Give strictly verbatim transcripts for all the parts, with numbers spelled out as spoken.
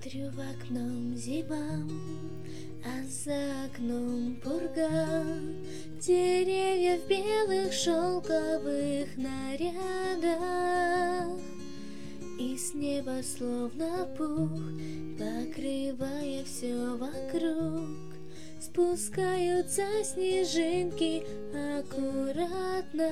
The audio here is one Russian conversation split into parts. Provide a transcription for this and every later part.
Смотрю в окном зима, а за окном пурга, деревья в белых шелковых нарядах, и с неба словно пух, покрывая все вокруг, спускаются снежинки аккуратно.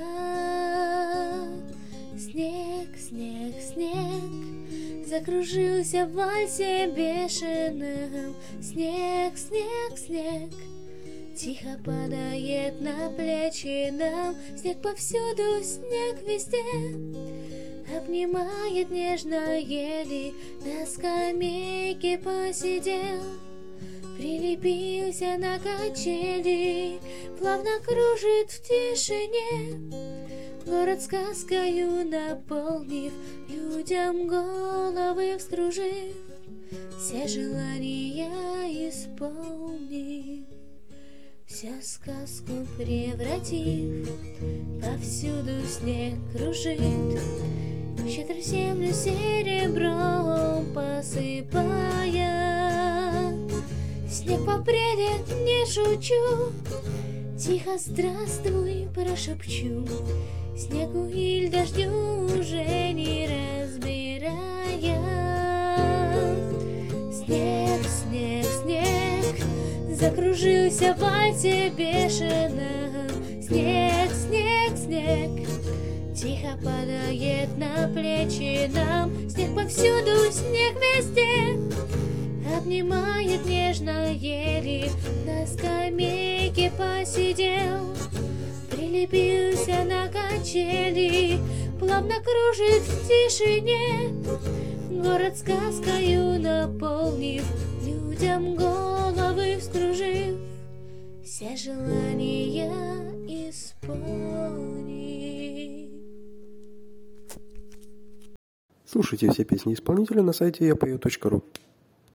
Снег, снег, снег закружился в вальсе бешеном. Снег, снег, снег тихо падает на плечи нам. Снег повсюду, снег везде обнимает нежно ели. На скамейке посидел, прилепился на качели, плавно кружит в тишине, город сказкою наполнив, людям головы вскружив, все желания исполнив, вся сказку превратив. Повсюду снег кружит, щедро землю серебром посыпая. Снег попредет, не шучу, тихо здравствуй прошепчу, снегу или дождю уже не разбирая. Снег, снег, снег закружился в вальсе бешеном. Снег, снег, снег тихо падает на плечи нам. Снег повсюду, снег везде обнимает нежно ели. На скамейке посидел, прилепился на качели, плавно кружит в тишине, город сказкою наполнив, людям головы вскружив, все желания исполнив. Слушайте все песни исполнителя на сайте я пою точка ру.